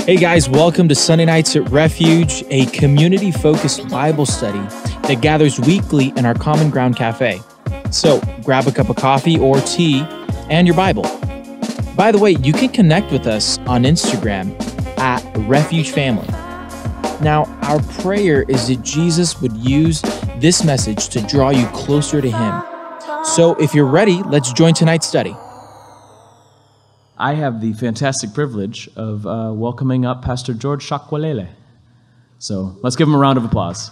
Hey guys, welcome to Sunday Nights at Refuge, a community-focused Bible study that gathers weekly in our Common Ground Cafe. So grab a cup of coffee or tea and your Bible. By the way, you can connect with us on Instagram at Refuge Family. Now, our prayer is that Jesus would use this message to draw you closer to Him. So if you're ready, let's join tonight's study. I have the fantastic privilege of welcoming up Pastor George Shakwalele. So let's give him a round of applause.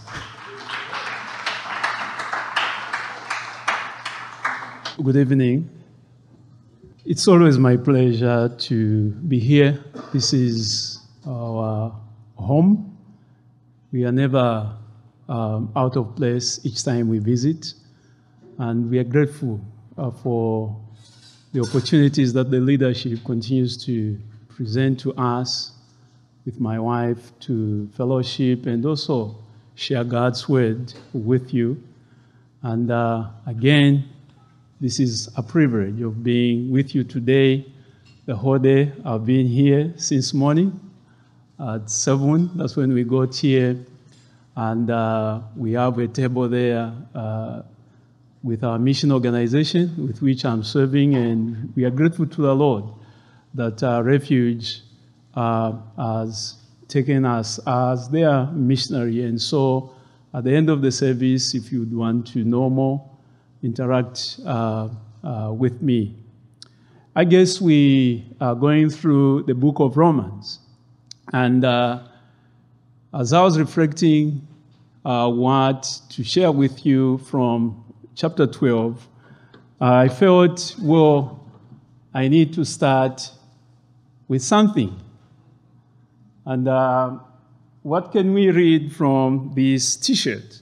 Good evening. It's always my pleasure to be here. This is our home. We are never out of place each time we visit. And we are grateful for the opportunities that the leadership continues to present to us with my wife to fellowship and also share God's word with you. And again, this is a privilege of being with you today. The whole day I've been here since morning at 7. That's when we got here. And we have a table there with our mission organization with which I'm serving, and we are grateful to the Lord that Refuge has taken us as their missionary. And so at the end of the service, if you'd want to know more, interact with me. I guess we are going through the book of Romans. And as I was reflecting what to share with you from chapter 12, I felt, I need to start with something. And what can we read from this t-shirt?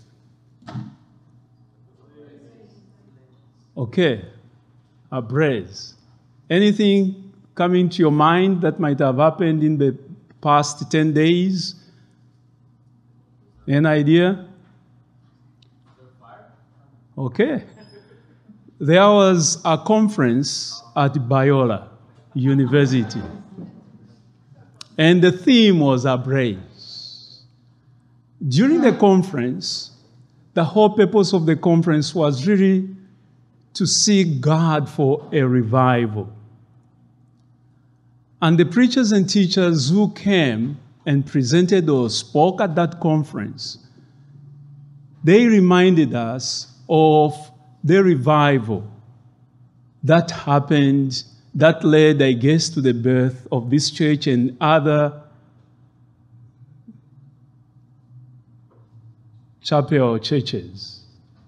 Okay, a brace. Anything coming to your mind that might have happened in the past 10 days? An idea? Okay. There was a conference at Biola University, and the theme was Embrace. During the conference, the whole purpose of the conference was really to seek God for a revival. And the preachers and teachers who came and presented or spoke at that conference, they reminded us of the revival that happened, that led, I guess, to the birth of this church and other chapel churches.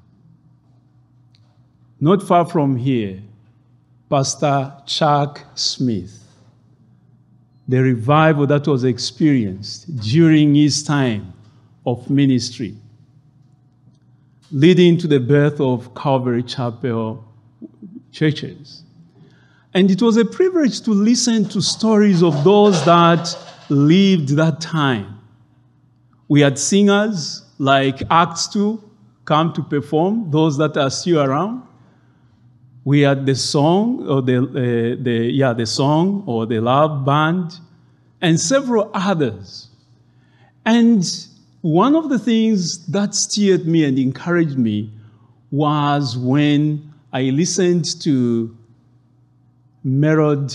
Not far from here, Pastor Chuck Smith, the revival that was experienced during his time of ministry, leading to the birth of Calvary Chapel churches. And it was a privilege to listen to stories of those that lived that time. We had singers like Acts 2 come to perform, those that are still around. We had the song, or the song or the love band, and several others. And one of the things that stirred me and encouraged me was when I listened to Merod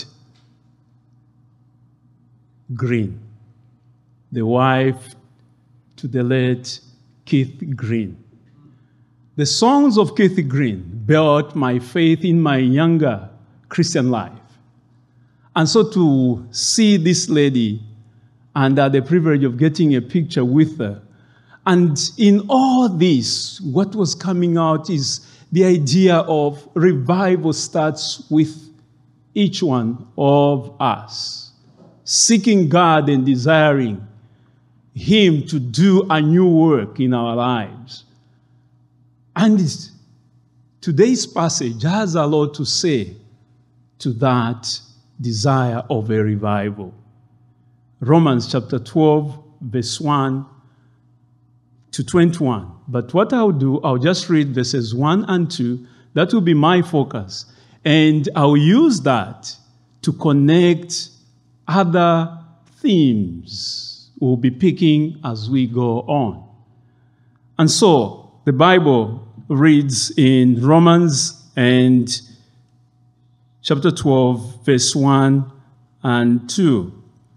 Green, the wife to the late Keith Green. The songs of Keith Green built my faith in my younger Christian life. And so to see this lady and the privilege of getting a picture with her. And in all this, what was coming out is the idea of revival starts with each one of us, seeking God and desiring Him to do a new work in our lives. And today's passage has a lot to say to that desire of a revival. Romans chapter 12, verse 1 to 21. But what I'll do, I'll just read verses 1 and 2. That will be my focus. And I'll use that to connect other themes we'll be picking as we go on. And so the Bible reads in Romans and chapter 12, verse 1 and 2.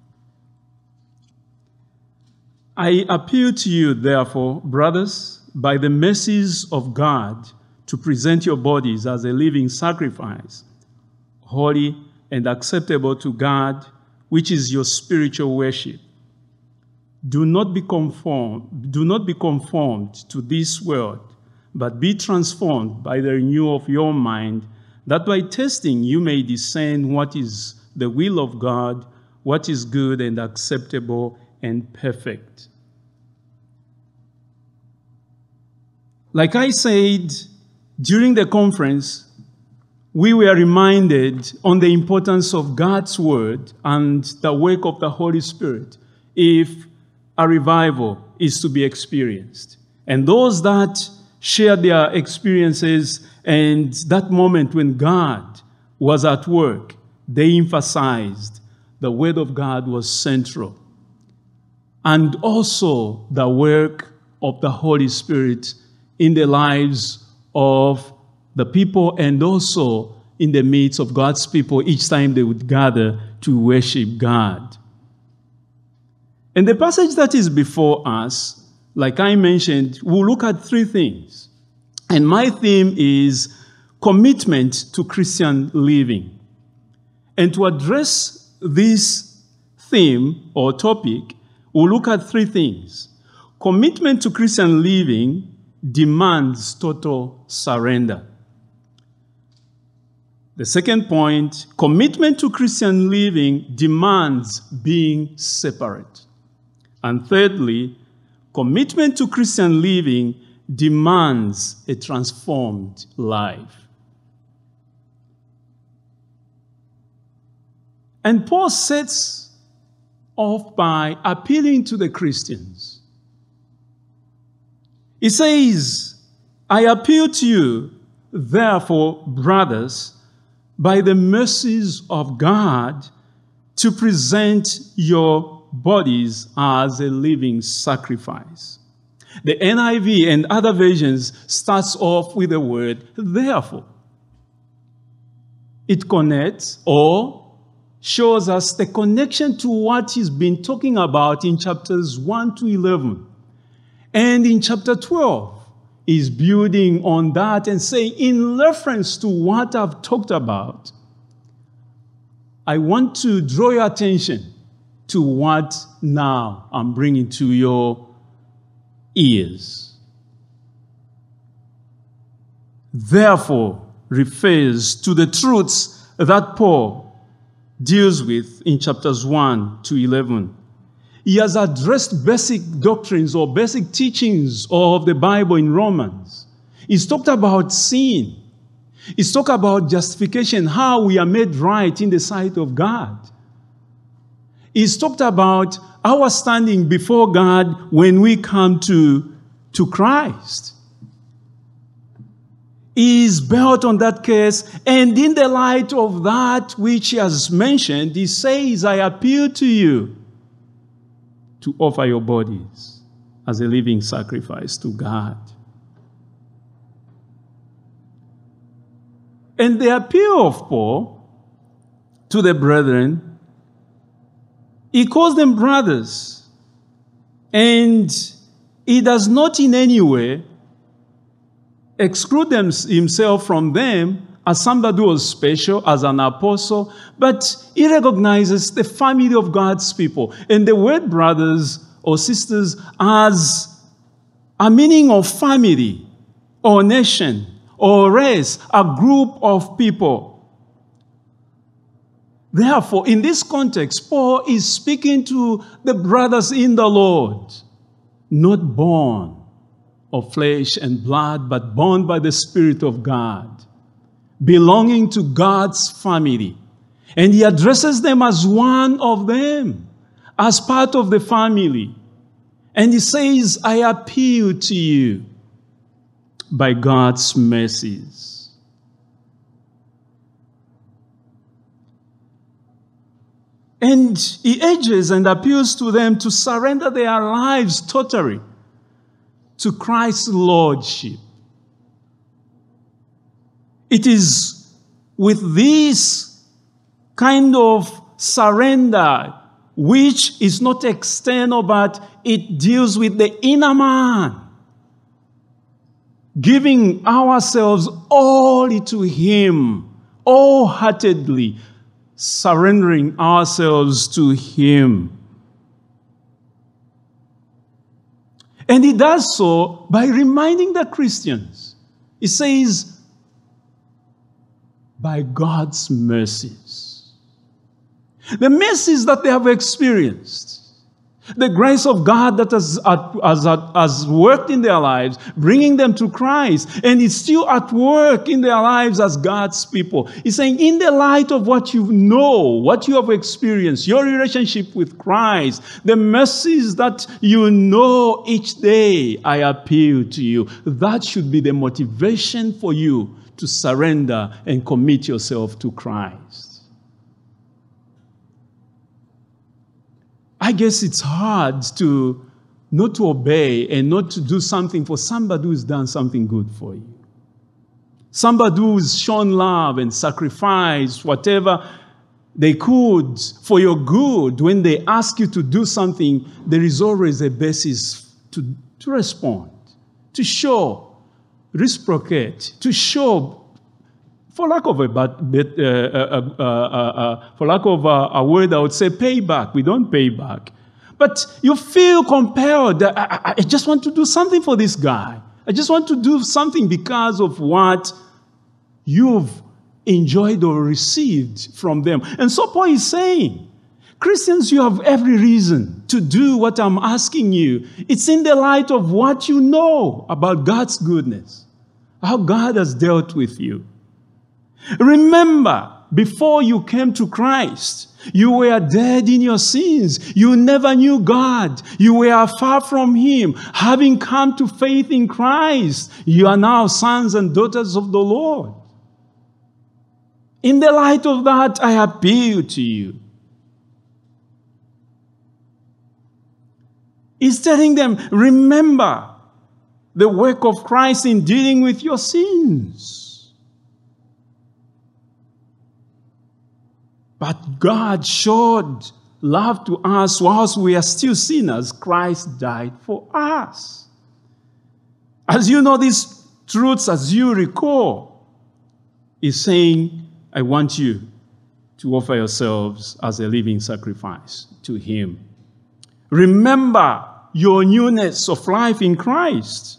I appeal to you, therefore, brothers, by the mercies of God, to present your bodies as a living sacrifice, holy and acceptable to God, which is your spiritual worship. Do not be conformed to this world, but be transformed by the renewal of your mind, that by testing you may discern what is the will of God, what is good and acceptable and perfect. Like I said, during the conference, we were reminded on the importance of God's word and the work of the Holy Spirit if a revival is to be experienced. And those that share their experiences and that moment when God was at work, they emphasized the word of God was central. And also the work of the Holy Spirit in the lives of the people and also in the midst of God's people each time they would gather to worship God. And the passage that is before us, like I mentioned, we'll look at three things. And my theme is commitment to Christian living. And to address this theme or topic, we'll look at three things. Commitment to Christian living demands total surrender. The second point, commitment to Christian living demands being separate. And thirdly, commitment to Christian living demands a transformed life. And Paul sets off by appealing to the Christians. He says, I appeal to you, therefore, brothers, by the mercies of God, to present your bodies as a living sacrifice. The NIV and other versions starts off with the word therefore. It connects or shows us the connection to what he's been talking about in chapters 1 to 11. And in chapter 12, is building on that and saying, in reference to what I've talked about, I want to draw your attention to what now I'm bringing to your ears. Therefore, refers to the truths that Paul deals with in chapters 1 to 11. He has addressed basic doctrines or basic teachings of the Bible in Romans. He's talked about sin. He's talked about justification, how we are made right in the sight of God. He's talked about our standing before God when we come to Christ. He's built on that case, and in the light of that which he has mentioned, he says, I appeal to you to offer your bodies as a living sacrifice to God. And the appeal of Paul to the brethren, he calls them brothers. And he does not in any way exclude himself from them as somebody who was special, as an apostle, but he recognizes the family of God's people. And the word brothers or sisters has a meaning of family or nation or race, a group of people. Therefore, in this context, Paul is speaking to the brothers in the Lord, not born of flesh and blood, but born by the Spirit of God, belonging to God's family. And he addresses them as one of them, as part of the family. And he says, I appeal to you by God's mercies. And he urges and appeals to them to surrender their lives totally to Christ's lordship. It is with this kind of surrender, which is not external, but it deals with the inner man, giving ourselves all to Him, wholeheartedly, surrendering ourselves to Him. And He does so by reminding the Christians. He says, by God's mercies. The mercies that they have experienced. The grace of God that has worked in their lives, bringing them to Christ, and it's still at work in their lives as God's people. He's saying, in the light of what you know, what you have experienced, your relationship with Christ, the mercies that you know each day, I appeal to you. That should be the motivation for you to surrender and commit yourself to Christ. I guess it's hard to not to obey and not to do something for somebody who's done something good for you. Somebody who's shown love and sacrificed whatever they could for your good. When they ask you to do something, there is always a basis to respond, to show, reciprocate, to show, for lack of a word, I would say payback. We don't pay back. But you feel compelled. I just want to do something for this guy. I just want to do something because of what you've enjoyed or received from them. And so Paul is saying, Christians, you have every reason to do what I'm asking you. It's in the light of what you know about God's goodness, how God has dealt with you. Remember, before you came to Christ, you were dead in your sins. You never knew God. You were far from Him. Having come to faith in Christ, you are now sons and daughters of the Lord. In the light of that, I appeal to you. He's telling them, remember the work of Christ in dealing with your sins. But God showed love to us whilst we are still sinners. Christ died for us. As you know these truths, as you recall, He's saying, I want you to offer yourselves as a living sacrifice to Him. Remember your newness of life in Christ.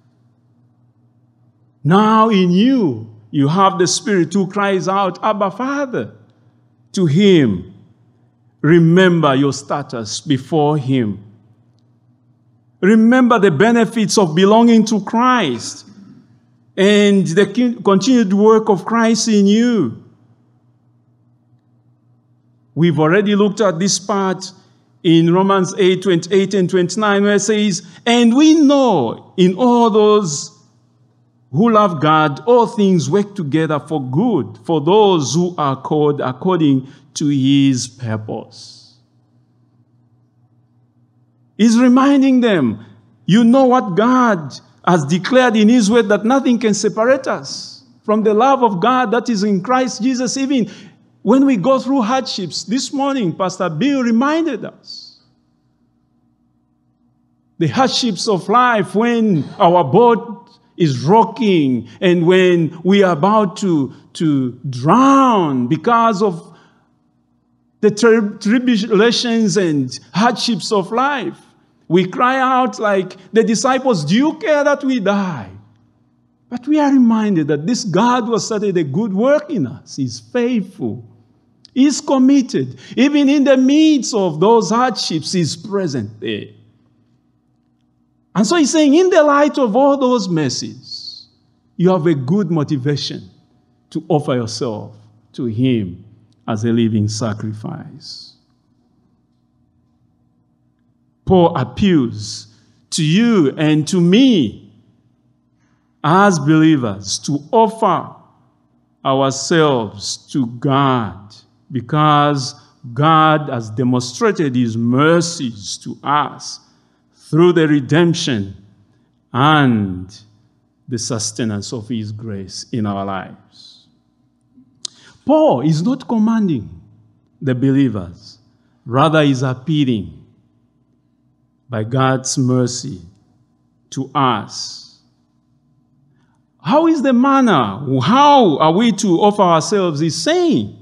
Now in you, you have the Spirit who cries out, Abba, Father. To Him, remember your status before Him. Remember the benefits of belonging to Christ and the continued work of Christ in you. We've already looked at this part in Romans 8:28 and 29, where it says, and we know in all those who love God, all things work together for good, for those who are called according to His purpose. He's reminding them, you know what God has declared in His word, that nothing can separate us from the love of God that is in Christ Jesus. Even when we go through hardships, this morning, Pastor Bill reminded us. The hardships of life when our boat is rocking and when we are about to drown because of the tribulations and hardships of life. We cry out like the disciples, do you care that we die? But we are reminded that this God who has started a good work in us is faithful. He's committed. Even in the midst of those hardships, He's present there. And so He's saying, in the light of all those mercies, you have a good motivation to offer yourself to Him as a living sacrifice. Paul appeals to you and to me as believers to offer ourselves to God because God has demonstrated his mercies to us through the redemption and the sustenance of his grace in our lives. Paul is not commanding the believers, rather is appealing by God's mercy to us. How is the manner? How are we to offer ourselves? He's saying,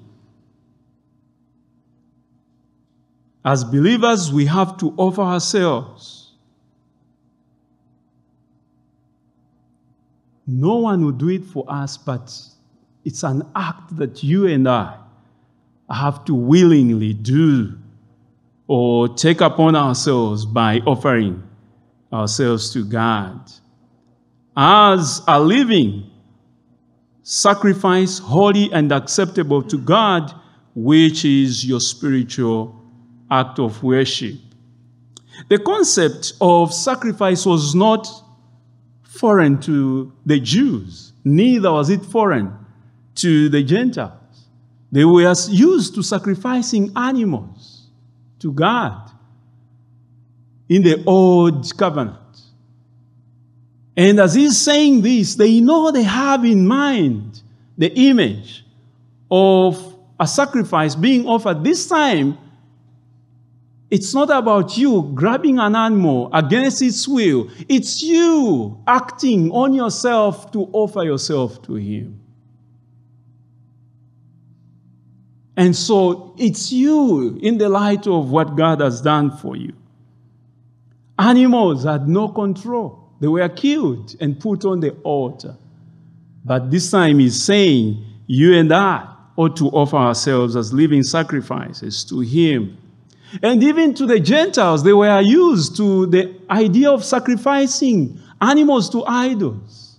as believers, we have to offer ourselves. No one will do it for us, but it's an act that you and I have to willingly do or take upon ourselves by offering ourselves to God as a living sacrifice, holy and acceptable to God, which is your spiritual act of worship. The concept of sacrifice was not foreign to the Jews, neither was it foreign to the Gentiles. They were used to sacrificing animals to God in the Old Covenant. And as he's saying this, they know they have in mind the image of a sacrifice being offered. This time, it's not about you grabbing an animal against its will. It's you acting on yourself to offer yourself to him. And so it's you in the light of what God has done for you. Animals had no control. They were killed and put on the altar. But this time he's saying, you and I ought to offer ourselves as living sacrifices to him. And even to the Gentiles, they were used to the idea of sacrificing animals to idols.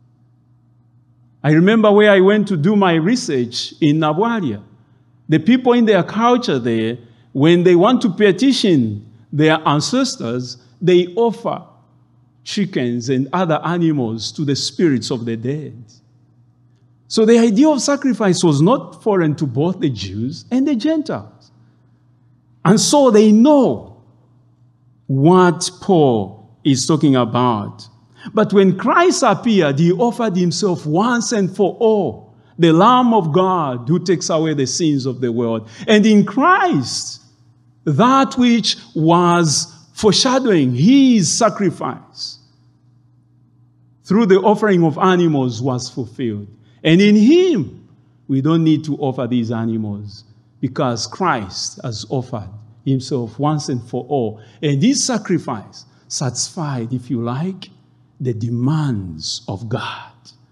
I remember where I went to do my research in Nabwalia. The people in their culture there, when they want to petition their ancestors, they offer chickens and other animals to the spirits of the dead. So the idea of sacrifice was not foreign to both the Jews and the Gentiles. And so they know what Paul is talking about. But when Christ appeared, he offered himself once and for all, the Lamb of God who takes away the sins of the world. And in Christ, that which was foreshadowing his sacrifice through the offering of animals was fulfilled. And in him, we don't need to offer these animals because Christ has offered himself once and for all. And this sacrifice satisfied, if you like, the demands of God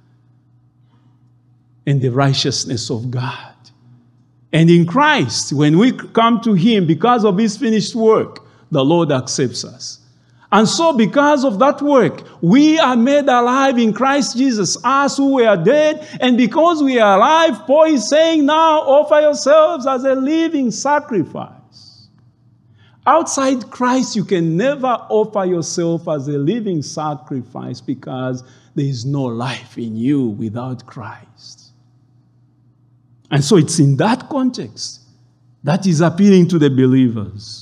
and the righteousness of God. And in Christ, when we come to him because of his finished work, the Lord accepts us. And so because of that work, we are made alive in Christ Jesus, us who were dead. And because we are alive, Paul is saying now, offer yourselves as a living sacrifice. Outside Christ, you can never offer yourself as a living sacrifice because there is no life in you without Christ. And so it's in that context that is appealing to the believers.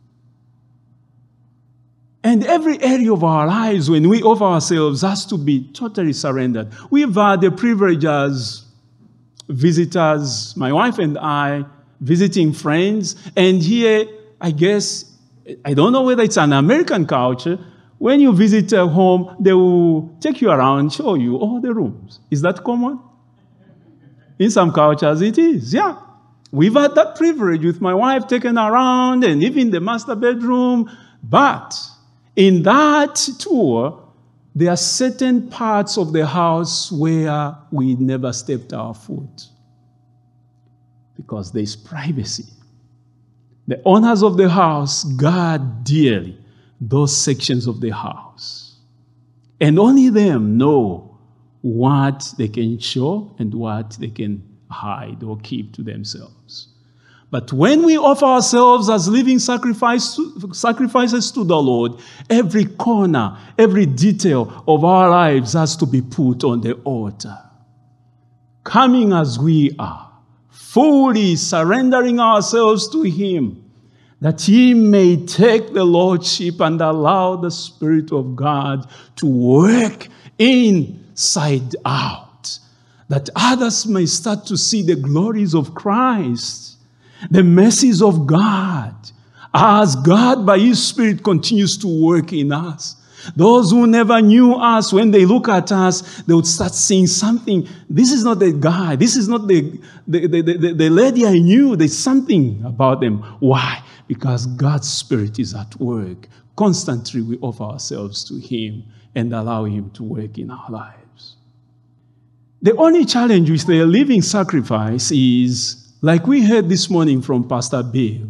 And every area of our lives, when we offer ourselves, has to be totally surrendered. We've had the privilege as visitors, my wife and I, visiting friends. And here, I guess, I don't know whether it's an American culture. When you visit a home, they will take you around, show you all the rooms. Is that common? In some cultures, it is, yeah. We've had that privilege with my wife taken around and even the master bedroom. But in that tour, there are certain parts of the house where we never stepped our foot because there's privacy. The owners of the house guard dearly those sections of the house. And only them know what they can show and what they can hide or keep to themselves. But when we offer ourselves as living sacrifices to the Lord, every corner, every detail of our lives has to be put on the altar. Coming as we are, fully surrendering ourselves to Him, that He may take the Lordship and allow the Spirit of God to work inside out, that others may start to see the glories of Christ, the mercies of God, as God by His Spirit continues to work in us. Those who never knew us, when they look at us, they would start seeing something. This is not the guy. This is not the lady I knew. There's something about them. Why? Because God's Spirit is at work. Constantly we offer ourselves to Him and allow Him to work in our lives. The only challenge with the living sacrifice is, like we heard this morning from Pastor Bill,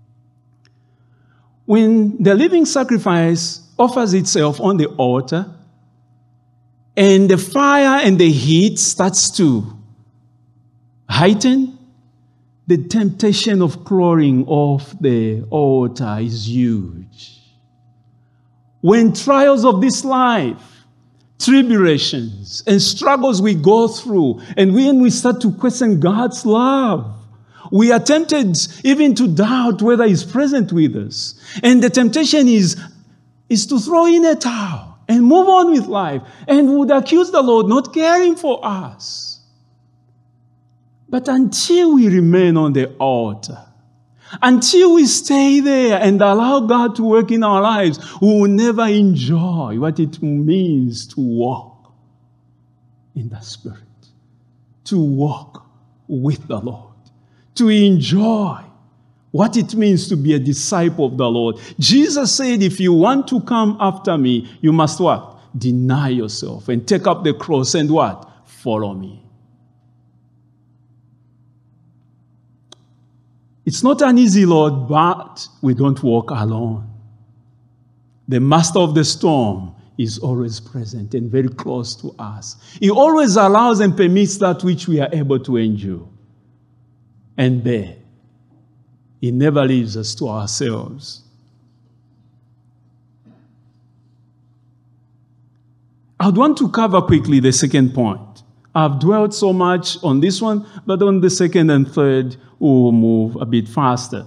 when the living sacrifice offers itself on the altar, and the fire and the heat starts to heighten, the temptation of clawing off the altar is huge. When trials of this life, tribulations, and struggles we go through, and when we start to question God's love, we are tempted even to doubt whether He's present with us. And the temptation is to throw in a towel and move on with life, and would accuse the Lord not caring for us. But until we remain on the altar, until we stay there and allow God to work in our lives, we will never enjoy what it means to walk in the Spirit, to walk with the Lord, to enjoy what it means to be a disciple of the Lord. Jesus said, if you want to come after me, you must what? Deny yourself and take up the cross and what? Follow me. It's not an easy road, but we don't walk alone. The master of the storm is always present and very close to us. He always allows and permits that which we are able to endure and bear. He never leaves us to ourselves. I'd want to cover quickly the second point. I've dwelt so much on this one, but on the second and third, we'll move a bit faster.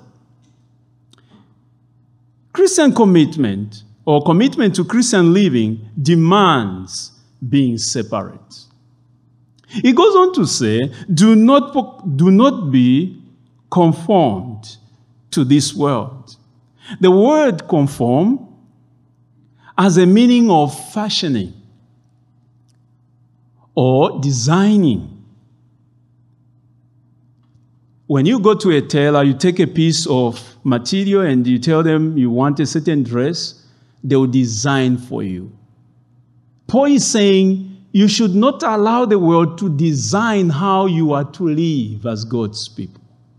Christian commitment, or commitment to Christian living, demands being separate. He goes on to say, do not be conformed to this world. The word conform has a meaning of fashioning or designing. When you go to a tailor, you take a piece of material and you tell them you want a certain dress, they will design for you. Paul is saying you should not allow the world to design how you are to live as God's people.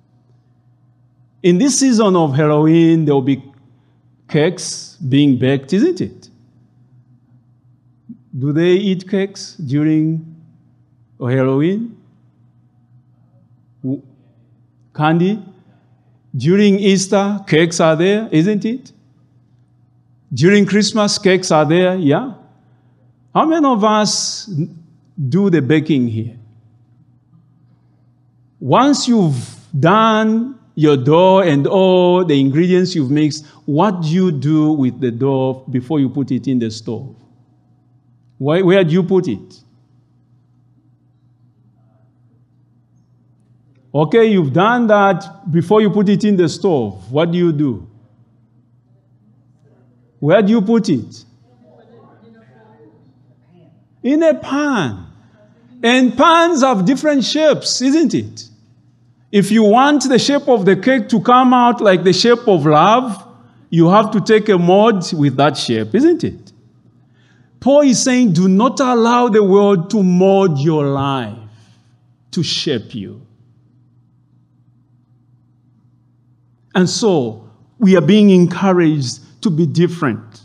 In this season of Halloween, there will be cakes being baked, isn't it? Do they eat cakes during Halloween? Candy? During Easter, cakes are there, isn't it? During Christmas, cakes are there, yeah? How many of us do the baking here? Once you've done your dough and all the ingredients you've mixed, what do you do with the dough before you put it in the stove? Where do you put it? Okay, you've done that before you put it in the stove. What do you do? Where do you put it? In a pan. And pans have different shapes, isn't it? If you want the shape of the cake to come out like the shape of love, you have to take a mold with that shape, isn't it? Paul is saying, do not allow the world to mold your life, to shape you. And so, we are being encouraged to be different.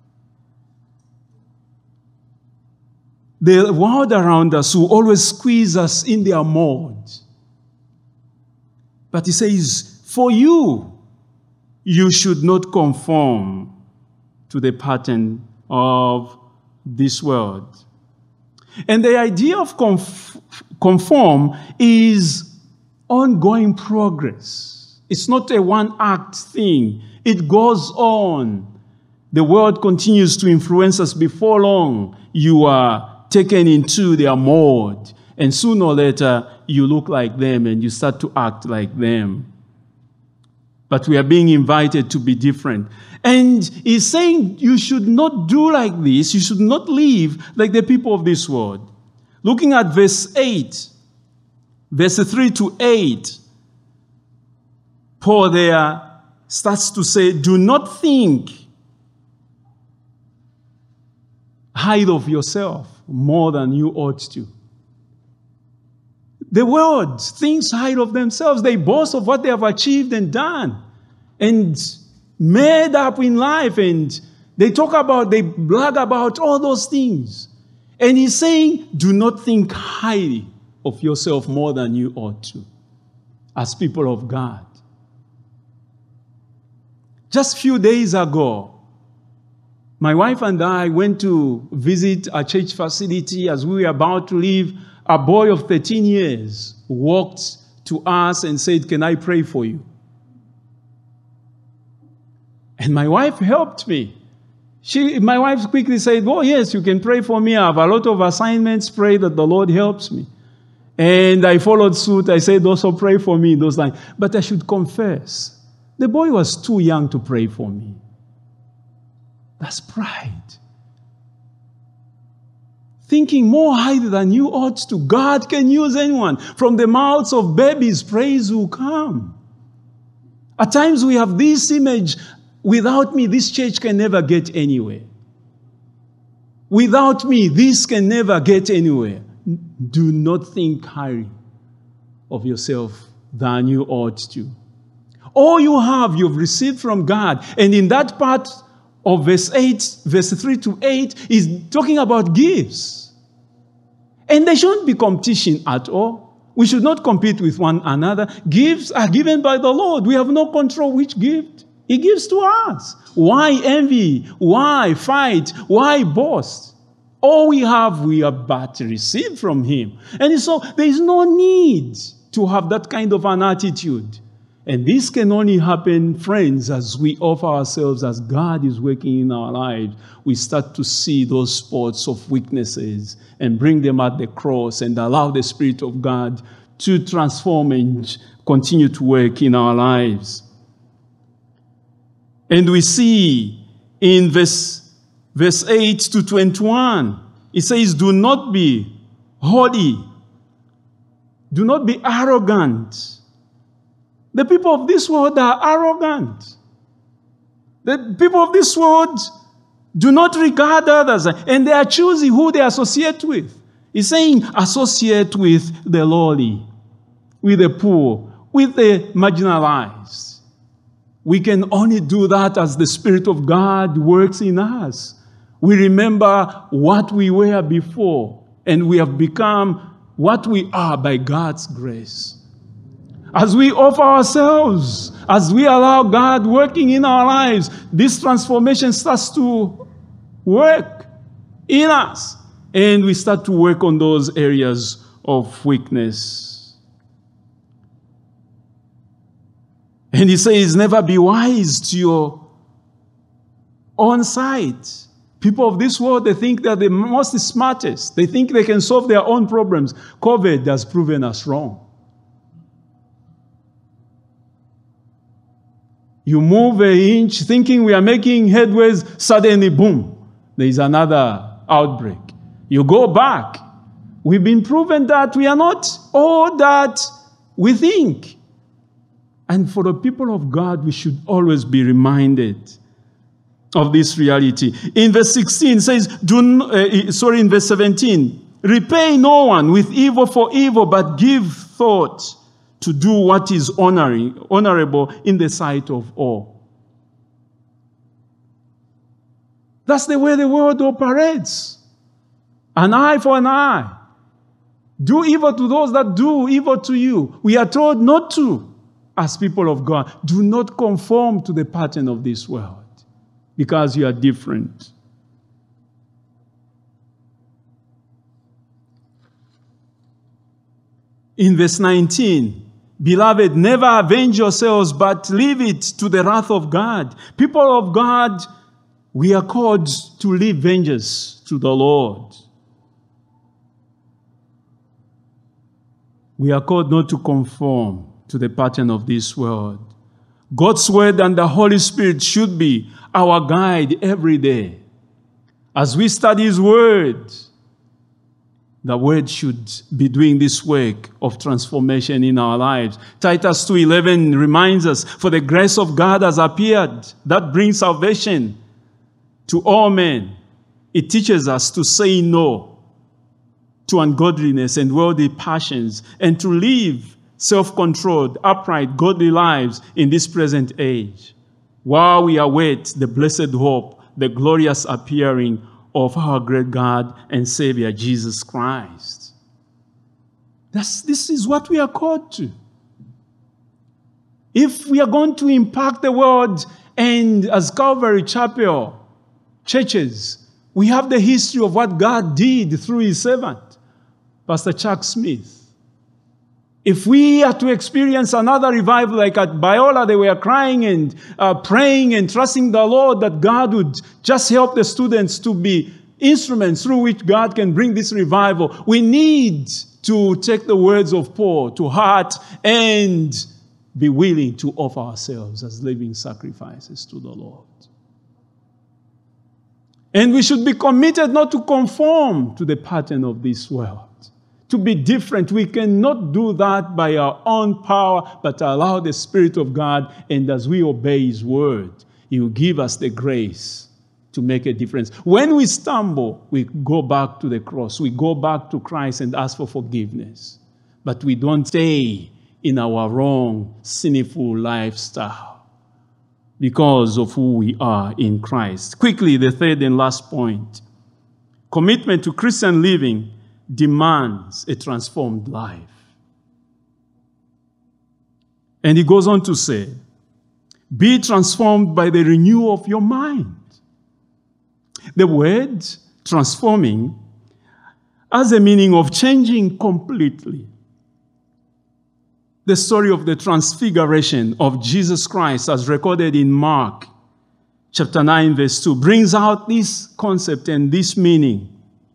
The world around us will always squeeze us in their mold. But he says, for you, you should not conform to the pattern of this world. And the idea of conform is ongoing progress. It's not a one-act thing. It goes on. The world continues to influence us. Before long, you are taken into their mold. And sooner or later, you look like them and you start to act like them. But we are being invited to be different. And he's saying you should not do like this. You should not live like the people of this world. Looking at verse 8, verse 3 to 8, Paul there starts to say, do not think high of yourself more than you ought to. The world thinks high of themselves. They boast of what they have achieved and done and made up in life. And they brag about all those things. And he's saying, do not think highly of yourself more than you ought to as people of God. Just a few days ago, my wife and I went to visit a church facility. As we were about to leave, a boy of 13 years walked to us and said, "Can I pray for you?" And my wife helped me. My wife quickly said, "Oh, yes, you can pray for me. I have a lot of assignments. Pray that the Lord helps me." And I followed suit. I said, "Also pray for me," those lines. But I should confess, the boy was too young to pray for me. That's pride. Thinking more highly than you ought to. God can use anyone. From the mouths of babies, praise will come. At times we have this image, without me, this church can never get anywhere. Without me, this can never get anywhere. Do not think highly of yourself than you ought to. All you have, you've received from God. And in that part of verse 3 to 8, is talking about gifts. And there shouldn't be competition at all. We should not compete with one another. Gifts are given by the Lord. We have no control which gift He gives to us. Why envy? Why fight? Why boast? All we have but received from Him. And so there is no need to have that kind of an attitude. And this can only happen, friends, as we offer ourselves, as God is working in our lives. We start to see those spots of weaknesses and bring them at the cross and allow the Spirit of God to transform and continue to work in our lives. And we see in verse 8 to 21, it says, do not be haughty. Do not be arrogant. The people of this world are arrogant. The people of this world do not regard others, and they are choosing who they associate with. He's saying, associate with the lowly, with the poor, with the marginalized. We can only do that as the Spirit of God works in us. We remember what we were before, and we have become what we are by God's grace. As we offer ourselves, as we allow God working in our lives, this transformation starts to work in us. And we start to work on those areas of weakness. And he says, never be wise to your own sight. People of this world, they think they're the most smartest. They think they can solve their own problems. COVID has proven us wrong. You move an inch thinking we are making headways, suddenly, boom, there is another outbreak. You go back. We've been proven that we are not all that we think. And for the people of God, we should always be reminded of this reality. In verse 16, it says, in verse 17, repay no one with evil for evil, but give thought to do what is honorable in the sight of all. That's the way the world operates. An eye for an eye. Do evil to those that do evil to you. We are told not to, as people of God. Do not conform to the pattern of this world, because you are different. In verse 19, Beloved, never avenge yourselves, but leave it to the wrath of God. People of God, we are called to leave vengeance to the Lord. We are called not to conform to the pattern of this world. God's word and the Holy Spirit should be our guide every day. As we study His word, the word should be doing this work of transformation in our lives. Titus 2:11 reminds us, for the grace of God has appeared, that brings salvation to all men. It teaches us to say no to ungodliness and worldly passions and to live self-controlled, upright, godly lives in this present age, while we await the blessed hope, the glorious appearing of our great God and Savior, Jesus Christ. This is what we are called to. If we are going to impact the world, and as Calvary Chapel churches, we have the history of what God did through His servant, Pastor Chuck Smith. If we are to experience another revival like at Biola, they were crying and praying and trusting the Lord that God would just help the students to be instruments through which God can bring this revival. We need to take the words of Paul to heart and be willing to offer ourselves as living sacrifices to the Lord. And we should be committed not to conform to the pattern of this world. To be different. We cannot do that by our own power, but allow the Spirit of God, and as we obey His word, He will give us the grace to make a difference. When we stumble, we go back to the cross. We go back to Christ and ask for forgiveness. But we don't stay in our wrong, sinful lifestyle because of who we are in Christ. Quickly, the third and last point. Commitment to Christian living demands a transformed life. And he goes on to say, be transformed by the renewal of your mind. The word transforming has a meaning of changing completely. The story of the transfiguration of Jesus Christ, as recorded in Mark chapter 9, verse 2, brings out this concept and this meaning.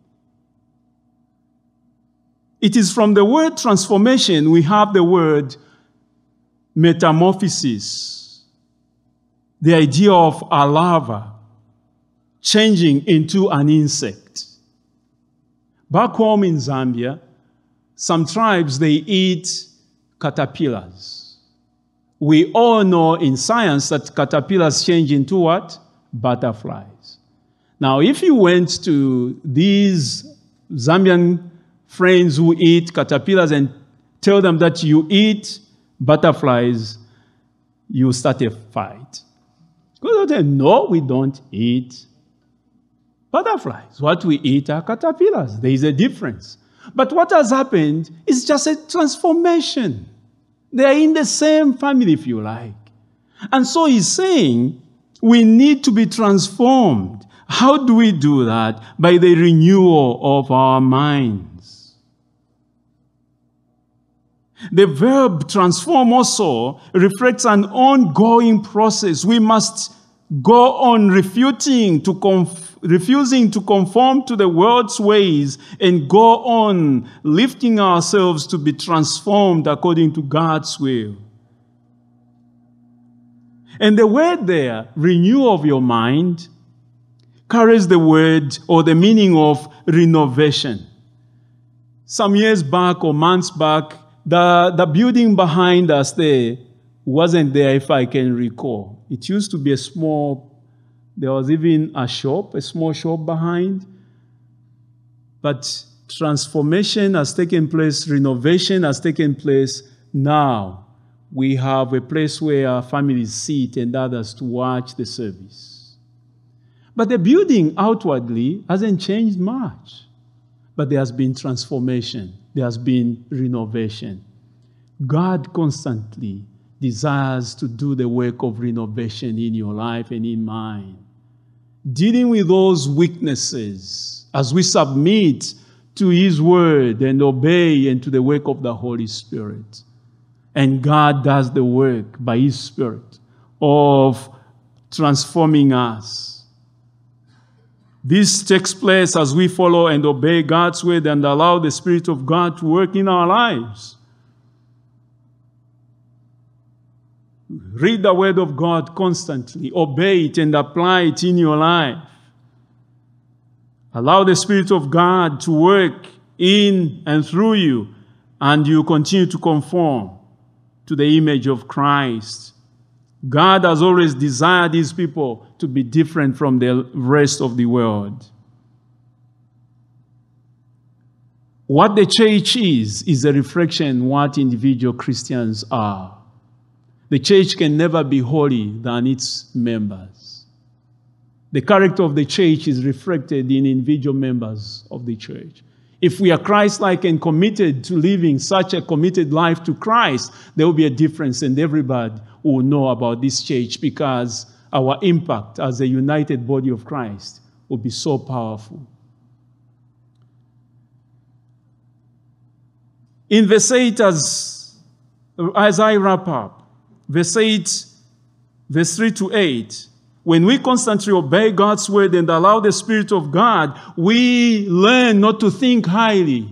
It is from the word transformation we have the word metamorphosis, the idea of a larva changing into an insect. Back home in Zambia, some tribes, they eat caterpillars. We all know in science that caterpillars change into what? Butterflies. Now, if you went to these Zambian friends who eat caterpillars and tell them that you eat butterflies, you start a fight. Because they say, no, we don't eat butterflies. What we eat are caterpillars. There is a difference. But what has happened is just a transformation. They are in the same family, if you like. And so he's saying we need to be transformed. How do we do that? By the renewal of our minds. The verb transform also reflects an ongoing process. We must go on refusing to conform to the world's ways and go on lifting ourselves to be transformed according to God's will. And the word there, renew of your mind, carries the word or the meaning of renovation. Some years back or months back, the building behind us there wasn't there, if I can recall. It used to be a small, there was even a shop, a small shop behind. But transformation has taken place, renovation has taken place. Now we have a place where our families sit and others to watch the service. But the building outwardly hasn't changed much. But there has been transformation. There has been renovation. God constantly desires to do the work of renovation in your life and in mine. Dealing with those weaknesses as we submit to His word and obey and to the work of the Holy Spirit. And God does the work by His Spirit of transforming us. This takes place as we follow and obey God's word and allow the Spirit of God to work in our lives. Read the word of God constantly. Obey it and apply it in your life. Allow the Spirit of God to work in and through you, and you continue to conform to the image of Christ. God has always desired His people to be different from the rest of the world. What the church is a reflection of what individual Christians are. The church can never be holier than its members. The character of the church is reflected in individual members of the church. If we are Christ-like and committed to living such a committed life to Christ, there will be a difference, and everybody will know about this church, because our impact as a united body of Christ will be so powerful. In verse 8, as I wrap up, verse 8, verse 3 to 8, when we constantly obey God's word and allow the Spirit of God, we learn not to think highly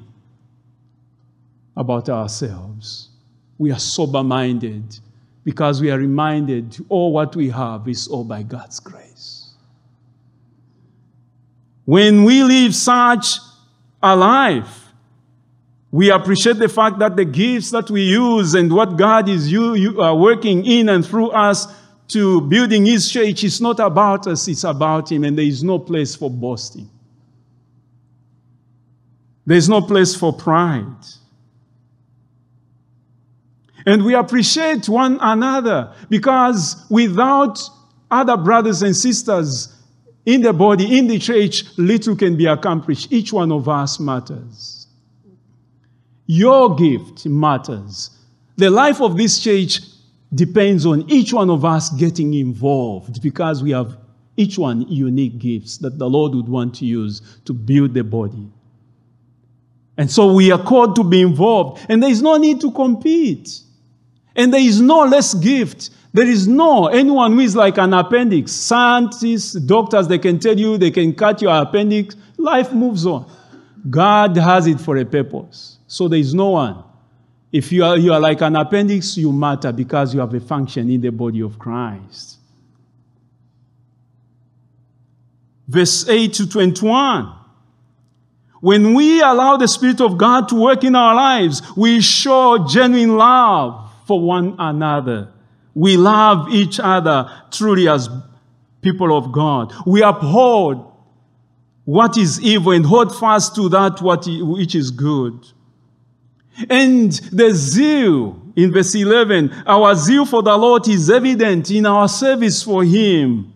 about ourselves. We are sober-minded because we are reminded all what we have is all by God's grace. When we live such a life, we appreciate the fact that the gifts that we use and what God is working in and through us to building His church is not about us, it's about Him, and there is no place for boasting. There is no place for pride. And we appreciate one another, because without other brothers and sisters in the body, in the church, little can be accomplished. Each one of us matters. Your gift matters. The life of this church depends on each one of us getting involved, because we have each one unique gifts that the Lord would want to use to build the body. And so we are called to be involved, and there is no need to compete. And there is no less gift. There is no anyone who is like an appendix. Scientists, doctors, they can tell you they can cut your appendix. Life moves on. God has it for a purpose. So there is no one. If you are like an appendix, you matter because you have a function in the body of Christ. Verse 8 to 21. When we allow the Spirit of God to work in our lives, we show genuine love for one another. We love each other truly as people of God. We uphold what is evil and hold fast to that which is good. And the zeal, in verse 11, our zeal for the Lord is evident in our service for Him.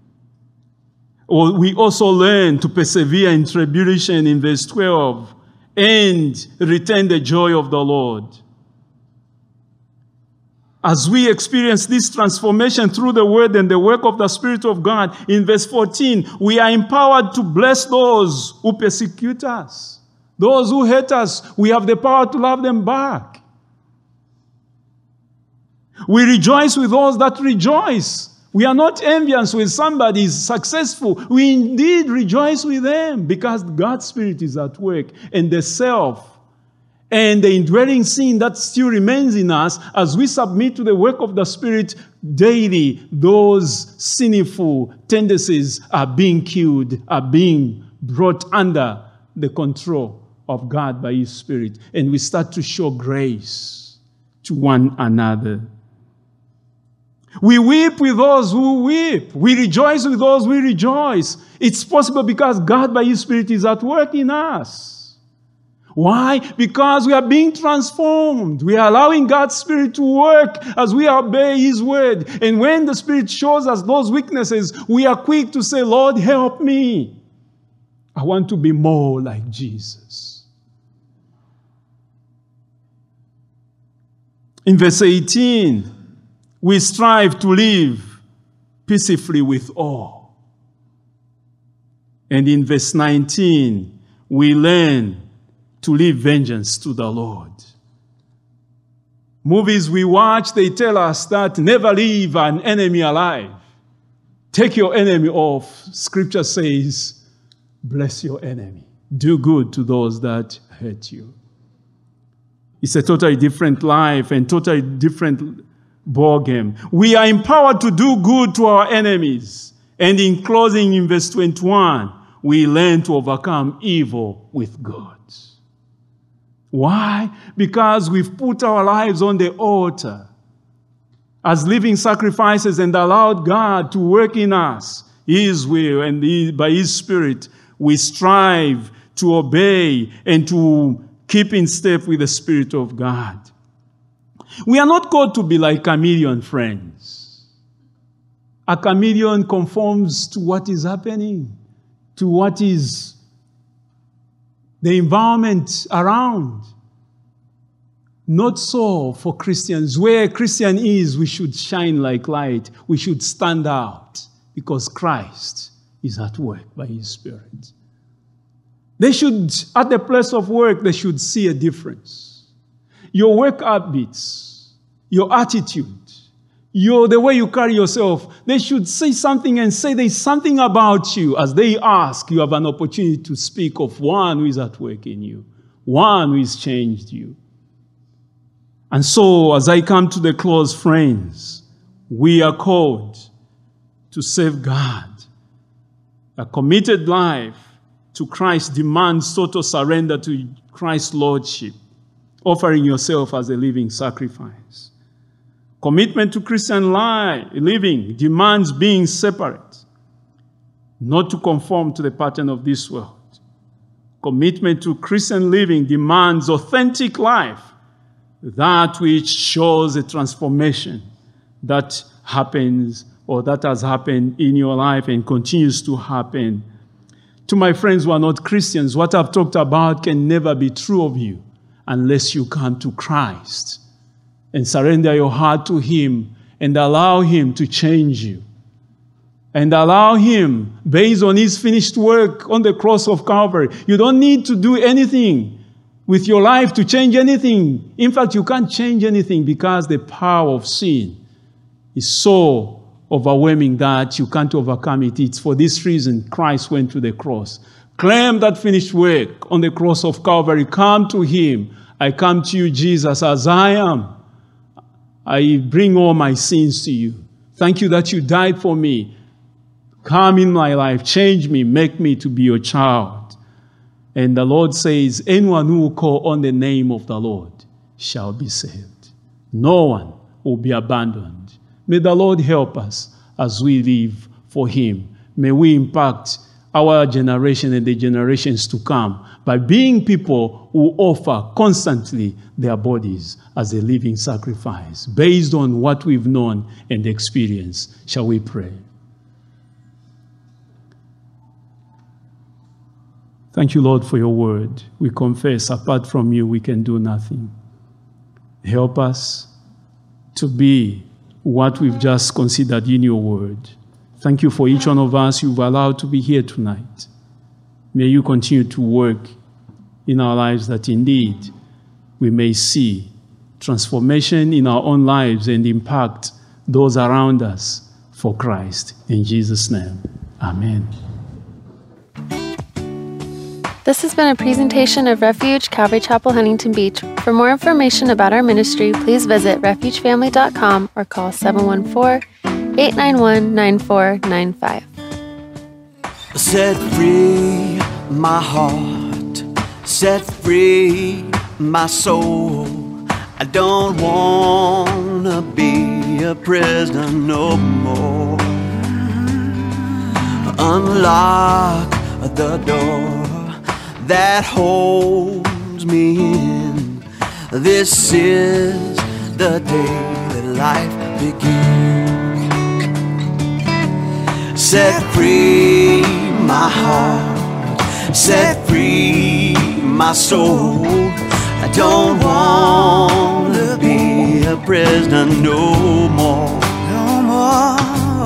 We also learn to persevere in tribulation in verse 12 and retain the joy of the Lord. As we experience this transformation through the Word and the work of the Spirit of God, in verse 14, we are empowered to bless those who persecute us. Those who hate us, we have the power to love them back. We rejoice with those that rejoice. We are not envious when somebody is successful. We indeed rejoice with them because God's Spirit is at work, and the self and the indwelling sin that still remains in us, as we submit to the work of the Spirit daily, those sinful tendencies are being killed, are being brought under the control of God by His Spirit. And we start to show grace to one another. We weep with those who weep. We rejoice with those who rejoice. It's possible because God by His Spirit is at work in us. Why? Because we are being transformed. We are allowing God's Spirit to work as we obey His word. And when the Spirit shows us those weaknesses, we are quick to say, Lord, help me. I want to be more like Jesus. In verse 18, we strive to live peacefully with all. And in verse 19, we learn to leave vengeance to the Lord. Movies we watch, they tell us that never leave an enemy alive. Take your enemy off. Scripture says, bless your enemy. Do good to those that hurt you. It's a totally different life and totally different ball game. We are empowered to do good to our enemies. And in closing, in verse 21, we learn to overcome evil with good. Why? Because we've put our lives on the altar as living sacrifices and allowed God to work in us His will, and by His Spirit, we strive to obey and to keep in step with the Spirit of God. We are not called to be like chameleon, friends. A chameleon conforms to what is happening, to what is the environment around. Not so for Christians. Where a Christian is, we should shine like light. We should stand out because Christ is at work by His Spirit. They should, at the place of work, they should see a difference. Your work habits, your attitude, the way you carry yourself, they should say something and say there's something about you. As they ask, you have an opportunity to speak of one who is at work in you, one who has changed you. And so, as I come to the close, friends, we are called to serve God. A committed life to Christ demands total surrender to Christ's lordship, offering yourself as a living sacrifice. Commitment to Christian living demands being separate, not to conform to the pattern of this world. Commitment to Christian living demands authentic life, that which shows a transformation that happens or that has happened in your life and continues to happen. To my friends who are not Christians, what I've talked about can never be true of you unless you come to Christ and surrender your heart to Him and allow Him to change you. And allow Him, based on His finished work on the cross of Calvary. You don't need to do anything with your life to change anything. In fact, you can't change anything because the power of sin is so overwhelming that you can't overcome it. It's for this reason Christ went to the cross. Claim that finished work on the cross of Calvary. Come to Him. I come to you, Jesus, as I am. I bring all my sins to you. Thank you that you died for me. Come in my life. Change me. Make me to be your child. And the Lord says, anyone who will call on the name of the Lord shall be saved. No one will be abandoned. May the Lord help us as we live for Him. May we impact our generation and the generations to come by being people who offer constantly their bodies as a living sacrifice based on what we've known and experienced. Shall we pray? Thank you, Lord, for your word. We confess, apart from you, we can do nothing. Help us to be what we've just considered in your word. Thank you for each one of us you've allowed to be here tonight. May you continue to work in our lives that indeed we may see transformation in our own lives and impact those around us for Christ. In Jesus' name, amen. This has been a presentation of Refuge Calvary Chapel, Huntington Beach. For more information about our ministry, please visit refugefamily.com or call 714-891-9495. Set free my heart, set free my soul. I don't want to be a prisoner no more. Unlock the door that holds me in. This is the day that life begins. Set free my heart, set free my soul. I don't want to be a prisoner no more. No more.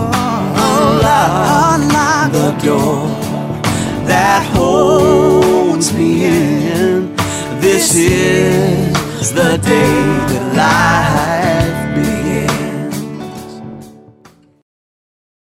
Unlock the door that holds me in. This is the day that life.